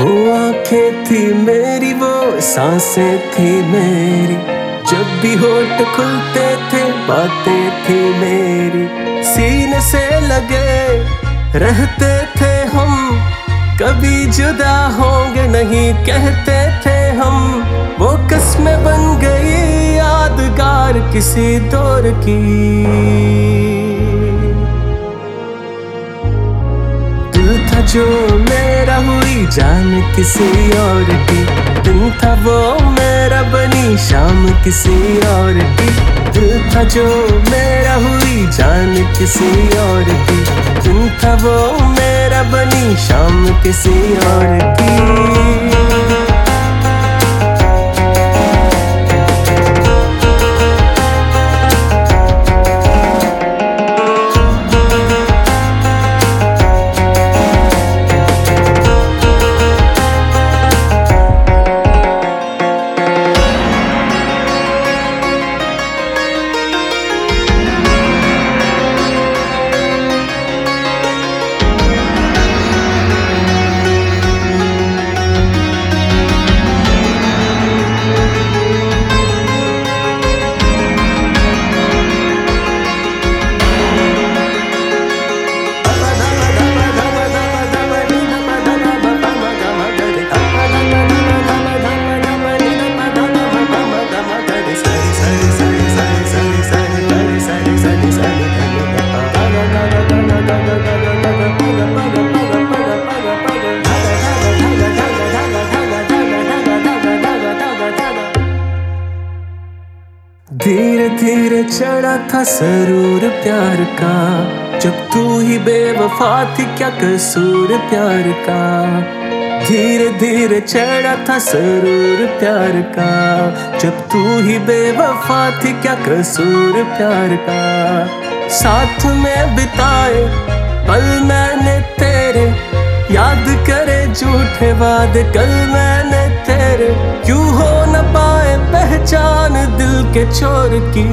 वो आंखें थी मेरी, वो सांसें थी मेरी, जब भी होठ खुलते थे बातें थी मेरी। सीने से लगे रहते थे हम, कभी जुदा होंगे नहीं कहते थे हम। वो कसमें बन गई यादगार किसी दौर की। दिल था जो मेरा हुई जान किसी और की, दिन था वो मेरा बनी शाम किसी और की। दिल था जो मेरा हुई जान किसी और की, दिन था वो मेरा बनी शाम किसी और की। धीरे धीरे चढ़ा था सरूर प्यार का, जब तू ही बेवफा थी क्या कसूर प्यार का। धीरे धीरे चढ़ा था सरूर प्यार का, जब तू ही बेवफा थी क्या कसूर प्यार का। साथ में बिताए पल मैंने तेरे, याद करे झूठे वादे कल मैंने तेरे। क्यों हो न पाए पहचान दिल के चोर की।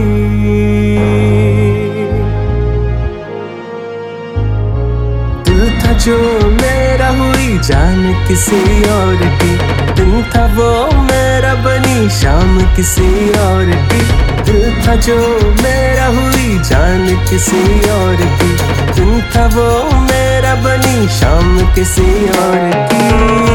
दिल था जो मेरा हुई जान किसी और की, दिन था वो मेरा बनी शाम किसी और की। दिल था जो मेरा हुई जान किसी और की, दिन था वो मेरा बनी शाम किसी और की।